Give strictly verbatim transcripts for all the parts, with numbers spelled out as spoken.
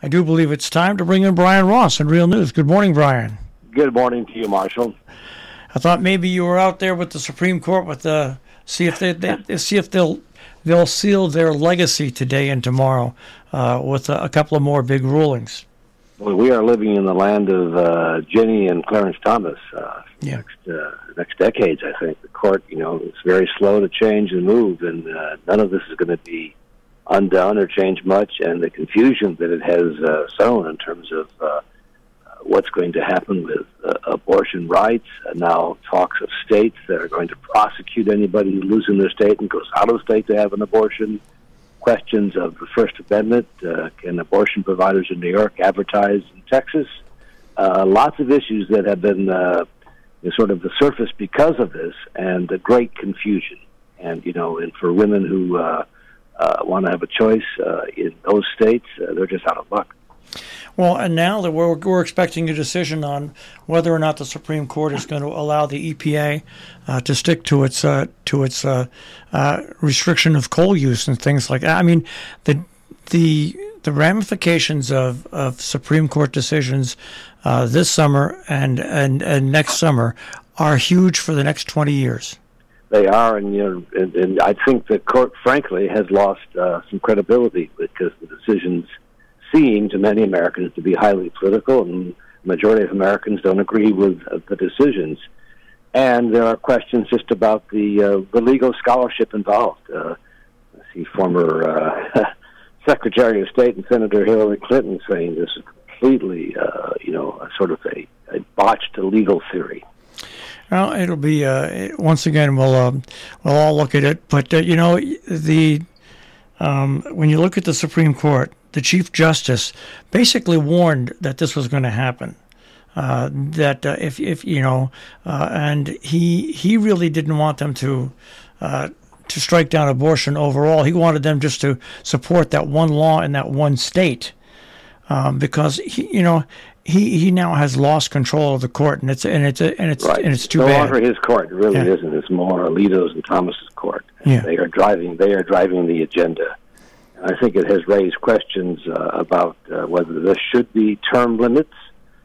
I do believe it's time to bring in Brian Ross in Real News. Good morning, Brian. Good morning to you, Marshall. I thought maybe you were out there with the Supreme Court with the see if they, they see if they'll they'll seal their legacy today and tomorrow uh, with a, a couple of more big rulings. Well, we are living in the land of uh, Ginny and Clarence Thomas. Uh, yeah. Next uh, next decades, I think the court, you know, is very slow to change and move, and uh, none of this is going to be undone or change much. And the confusion that it has uh, sown in terms of uh, what's going to happen with uh, abortion rights, and now talks of states that are going to prosecute anybody who lives in their state and goes out of the state to have an abortion. Questions of the First Amendment. Uh, can abortion providers in New York advertise in Texas? Uh, lots of issues that have been uh, sort of the surface because of this, and the great confusion. And, you know, and for women who uh, uh, want to have a choice uh, in those states, uh, they're just out of luck. Well, and now that we're we're expecting a decision on whether or not the Supreme Court is going to allow the E P A uh, to stick to its uh, to its uh, uh, restriction of coal use and things like that. I mean, the the the ramifications of, of Supreme Court decisions uh, this summer and, and and next summer are huge for the next twenty years. They are, and you know, and, and I think the court, frankly, has lost uh, some credibility because the decisions seem to many Americans to be highly political, and the majority of Americans don't agree with uh, the decisions. And there are questions just about the uh, the legal scholarship involved. Uh, I see former uh, Secretary of State and Senator Hillary Clinton saying this is completely, uh, you know, a sort of a, a botched legal theory. Well, it'll be uh, once again we'll uh, we'll all look at it, but uh, you know the um, when you look at the Supreme Court, the Chief Justice basically warned that this was going to happen. Uh, that uh, if if you know, uh, and he he really didn't want them to uh, to strike down abortion overall. He wanted them just to support that one law in that one state, um, because he, you know he, he now has lost control of the court, and it's and it's and it's right. and it's too no bad. No longer his court. It really yeah. isn't. It's more Alito's and Thomas's court. Yeah. They are driving. They are driving the agenda. I think it has raised questions uh, about uh, whether there should be term limits.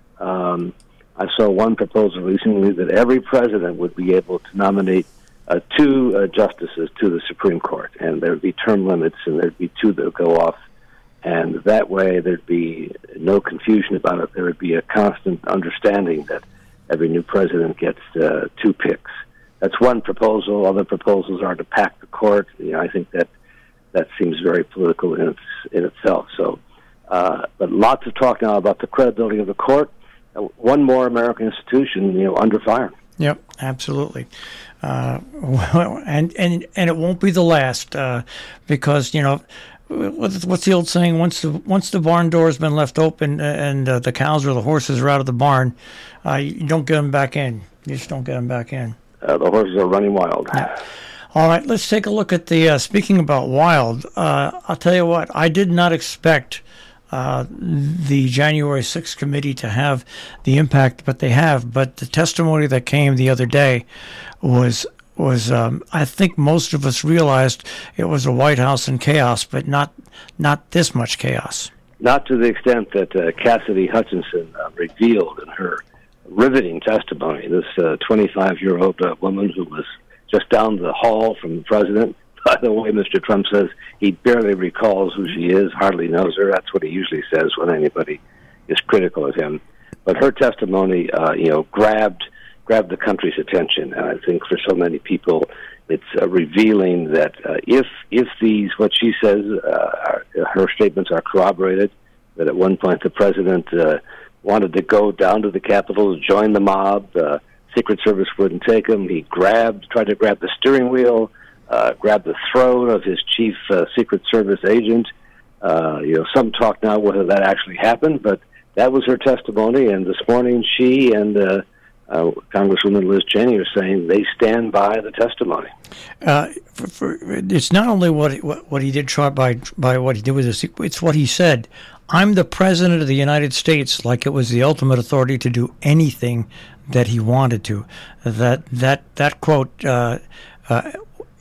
Um, I saw one proposal recently that every president would be able to nominate uh, two uh, justices to the Supreme Court, and there would be term limits, and there'd be two that would go off, and that way there'd be no confusion about it. There would be a constant understanding that every new president gets uh, two picks. That's one proposal. Other proposals are to pack the court. You know, I think that that seems very political in its, in itself. So, uh, but lots of talk now about the credibility of the court. Uh, one more American institution, you know, under fire. Yep, absolutely. Uh, well, and and and it won't be the last, uh, because you know, what's, what's the old saying? Once the once the barn door has been left open and uh, the cows or the horses are out of the barn, uh, you don't get them back in. You just don't get them back in. Uh, the horses are running wild. Yeah. All right, let's take a look at the, uh, speaking about wild, uh, I'll tell you what, I did not expect uh, the January sixth committee to have the impact that they have, but the testimony that came the other day was, was um, I think most of us realized it was a White House in chaos, but not not this much chaos. Not to the extent that uh, Cassidy Hutchinson uh, revealed in her riveting testimony, this uh, twenty-five-year-old uh, woman who was just down the hall from the president. By the way, Mister Trump says he barely recalls who she is, hardly knows her. That's what he usually says when anybody is critical of him. But her testimony, uh, you know, grabbed grabbed the country's attention. And I think for so many people, it's uh, revealing that uh, if if these, what she says, uh, are, her statements are corroborated, that at one point the president uh, wanted to go down to the Capitol to join the mob. Uh, Secret Service wouldn't take him. He grabbed, tried to grab the steering wheel, uh, grabbed the throat of his chief uh, Secret Service agent. Uh, you know, some talk now whether that actually happened, but that was her testimony. And this morning, she and uh, uh, Congresswoman Liz Cheney are saying they stand by the testimony. Uh, for, for, it's not only what he, what, what he did try by by what he did with this; it's what he said. I'm the president of the United States, like it was the ultimate authority to do anything that he wanted to. That that that quote uh, uh,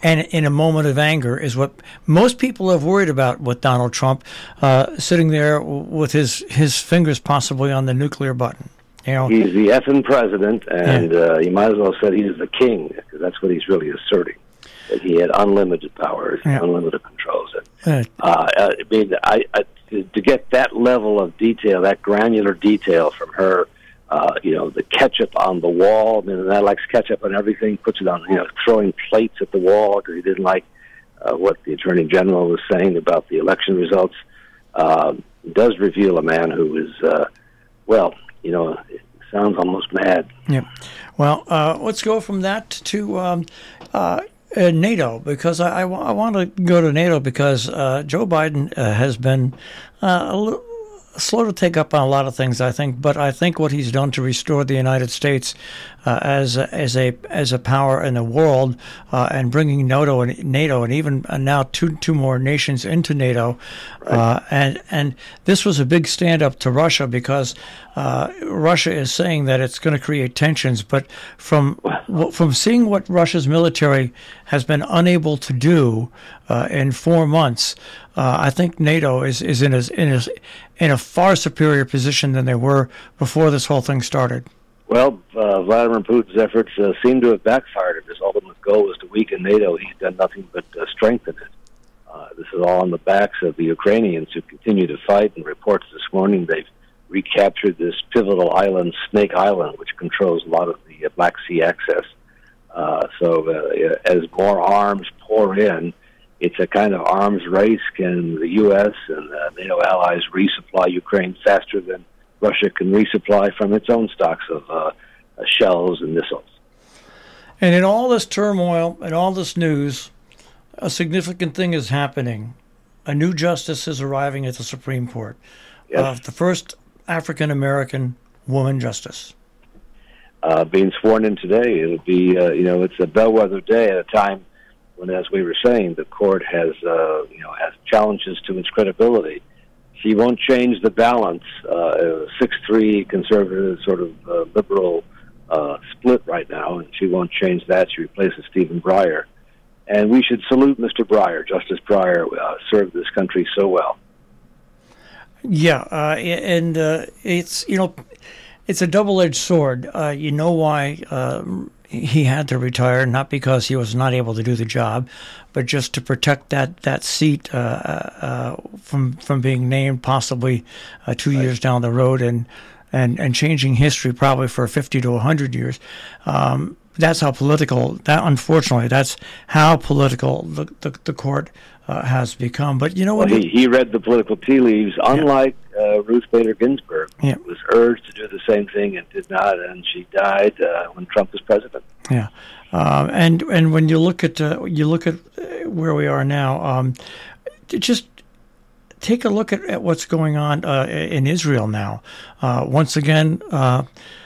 and in a moment of anger is what most people have worried about with Donald Trump uh, sitting there with his, his fingers possibly on the nuclear button. You know, he's the effing president, and yeah. uh, you might as well say he's the king, because that's what he's really asserting, that he had unlimited powers, yeah. unlimited controls. And, uh, I mean, I, I, to, to get that level of detail, that granular detail from her, uh, you know, the ketchup on the wall, I mean, that likes ketchup on everything, puts it on, you know, throwing plates at the wall because he didn't like uh, what the Attorney General was saying about the election results, uh, does reveal a man who is, uh, well, you know, it sounds almost mad. Yeah. Well, uh, let's go from that to um, uh, uh, NATO, because I, I, w- I want to go to NATO because uh, Joe Biden uh, has been uh, a little slow to take up on a lot of things, I think, but I think what he's done to restore the United States uh, as a, as a as a power in the world uh, and bringing NATO and NATO and even now two two more nations into NATO, right. uh, and and this was a big stand up to Russia because uh, Russia is saying that it's going to create tensions, but from from seeing what Russia's military has been unable to do uh, in four months. Uh, I think NATO is, is in a, in a in a far superior position than they were before this whole thing started. Well, uh, Vladimir Putin's efforts uh, seem to have backfired. If his ultimate goal was to weaken NATO, he's done nothing but uh, strengthen it. Uh, this is all on the backs of the Ukrainians who continue to fight. And reports this morning they've recaptured this pivotal island, Snake Island, which controls a lot of the uh, Black Sea access. Uh, so uh, as more arms pour in, it's a kind of arms race. Can the U S and uh, NATO allies resupply Ukraine faster than Russia can resupply from its own stocks of uh, shells and missiles? And in all this turmoil and all this news, a significant thing is happening. A new justice is arriving at the Supreme Court. Yes. Uh, the first African-American woman justice. Uh, being sworn in today, it'll be, uh, you know, it's a bellwether day at a time when, as we were saying, the court has, uh, you know, has challenges to its credibility. She won't change the balance, uh, six three conservative, sort of uh, liberal uh, split right now, and she won't change that. She replaces Stephen Breyer. And we should salute Mister Breyer. Justice Breyer uh, served this country so well. Yeah, uh, and uh, it's, you know, it's a double-edged sword. Uh, you know why uh, he had to retire, not because he was not able to do the job, but just to protect that that seat uh, uh, from from being named possibly uh, two right. years down the road, and and and changing history probably for fifty to a hundred years. Um, that's how political. That unfortunately, that's how political the the, the court uh, has become. But you know what? Well, he, he read the political tea leaves, unlike yeah. uh, Ruth Bader Ginsburg, who yeah. was urged to do the same thing and did not, and she died uh, when Trump was president. Yeah, uh, and and when you look at uh, you look at where we are now, um, just take a look at, at what's going on uh, in Israel now. Uh, once again. Uh,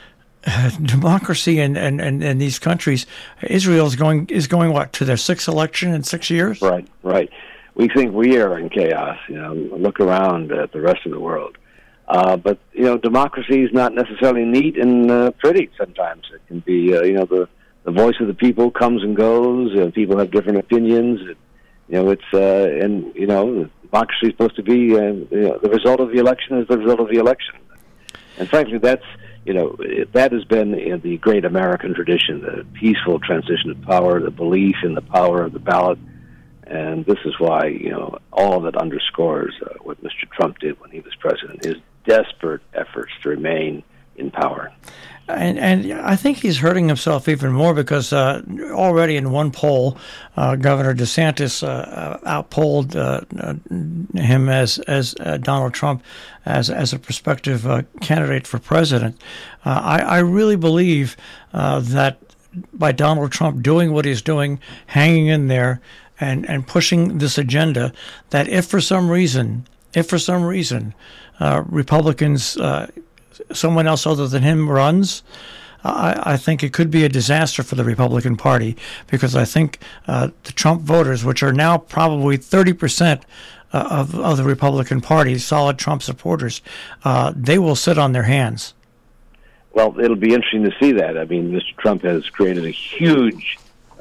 democracy in, in, in, in these countries, Israel is going is going what to their sixth election in six years? Right, right. We think we are in chaos. You know, look around at the rest of the world. Uh, but you know, democracy is not necessarily neat and uh, pretty. Sometimes it can be. Uh, you know, the the voice of the people comes and goes, and people have different opinions. And, you know, it's uh, and you know, democracy is supposed to be. Uh, you know, the result of the election is the result of the election. And frankly, that's. You know, that has been in the great American tradition, the peaceful transition of power, the belief in the power of the ballot. And this is why, you know, all of it underscores uh, what Mister Trump did when he was president, his desperate efforts to remain in power. And and I think he's hurting himself even more because uh, already in one poll, uh, Governor DeSantis uh, outpolled uh, him as as uh, Donald Trump as as a prospective uh, candidate for president. Uh, I I really believe uh, that by Donald Trump doing what he's doing, hanging in there, and and pushing this agenda, that if for some reason, if for some reason, uh, Republicans. Uh, someone else other than him runs, I, I think it could be a disaster for the Republican Party, because I think uh, the Trump voters, which are now probably thirty percent uh, of, of the Republican Party, solid Trump supporters, uh, they will sit on their hands. Well, it'll be interesting to see that. I mean, Mister Trump has created a huge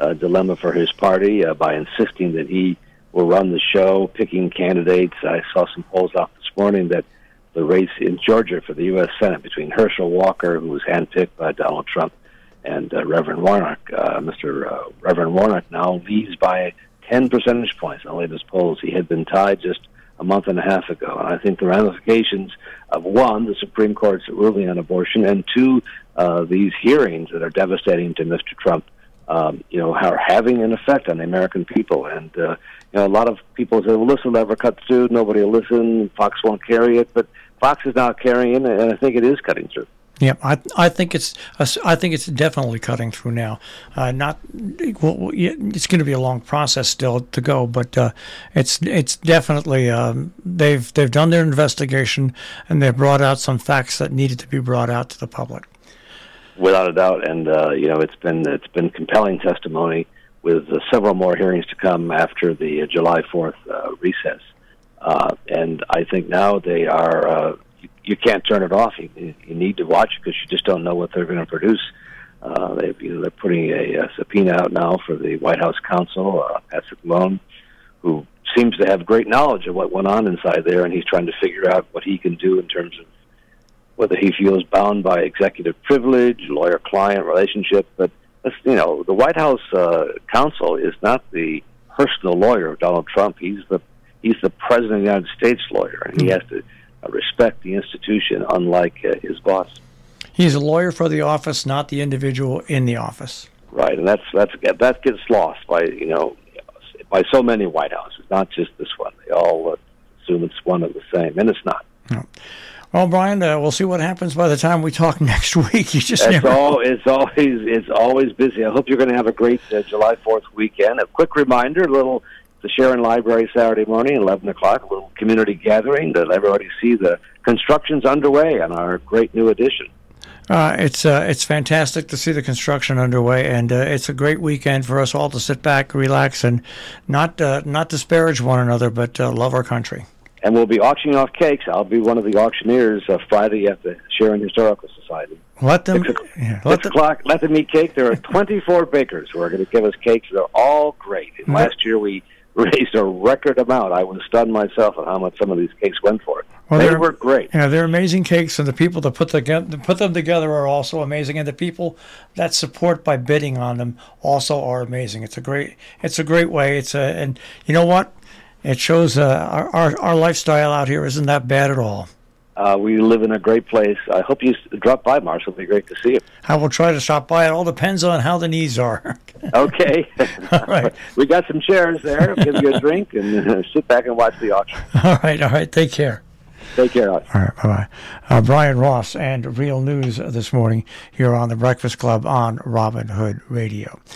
uh, dilemma for his party uh, by insisting that he will run the show, picking candidates. I saw some polls out this morning that the race in Georgia for the U S Senate between Herschel Walker, who was handpicked by Donald Trump, and uh, Reverend Warnock, uh, Mister Uh, Reverend Warnock now leads by ten percentage points in the latest polls. He had been tied just a month and a half ago. And I think the ramifications of, one, the Supreme Court's ruling on abortion, and two, uh, these hearings that are devastating to Mister Trump, um, you know, are having an effect on the American people. And, uh, you know, a lot of people say, well, this will never cut through, nobody will listen, Fox won't carry it, but Fox is now carrying it, and I think it is cutting through. Yeah, I I think it's I think it's definitely cutting through now. Uh, not well, it's going to be a long process still to go, but uh, it's it's definitely um, they've they've done their investigation and they've brought out some facts that needed to be brought out to the public. Without a doubt, and uh, you know it's been it's been compelling testimony with uh, several more hearings to come after the uh, July fourth uh, recess, uh, and I think now they are. Uh, You can't turn it off. You, you need to watch it because you just don't know what they're going to produce. Uh, they've, you know, they're putting a, a subpoena out now for the White House counsel, uh, Patrick Malone, who seems to have great knowledge of what went on inside there, and he's trying to figure out what he can do in terms of whether he feels bound by executive privilege, lawyer-client relationship. But, you know, the White House uh, counsel is not the personal lawyer of Donald Trump. He's the he's the President of the United States lawyer, and he has to respect the institution, unlike uh, his boss. He's a lawyer for the office, not the individual in the office. Right, and that's that's that gets lost by you know by so many White Houses, not just this one. They all uh, assume it's one and the same, and it's not. No. Well, Brian, uh, we'll see what happens by the time we talk next week. You just it's never all it's always it's always busy. I hope you're going to have a great uh, July fourth weekend. A quick reminder, a little. The Sharon Library Saturday morning, eleven o'clock, a little community gathering to let everybody see the construction's underway on our great new addition. Uh, it's uh, it's fantastic to see the construction underway, and uh, it's a great weekend for us all to sit back, relax, and not uh, not disparage one another, but uh, love our country. And we'll be auctioning off cakes. I'll be one of the auctioneers uh, Friday at the Sharon Historical Society. Let them six, yeah, let six them, o'clock. Let them eat cake. There are twenty-four bakers who are going to give us cakes. They're all great. And let, last year we raised a record amount. I was stunned myself at how much some of these cakes went for. Well, they were great. Yeah, they're amazing cakes, and the people that put, the, that put them together are also amazing, and the people that support by bidding on them also are amazing. It's a great, it's a great way. It's a, and you know what? It shows uh, our, our our lifestyle out here isn't that bad at all. Uh, we live in a great place. I hope you drop by, Marshall. It'll be great to see you. I will try to stop by. It all depends on how the needs are. Okay. All right. We got some chairs there. I'll give you a drink and uh, sit back and watch the auction. All right. All right. Take care. Take care. All right. Bye-bye. Uh, Brian Ross and Real News this morning here on The Breakfast Club on Robin Hood Radio.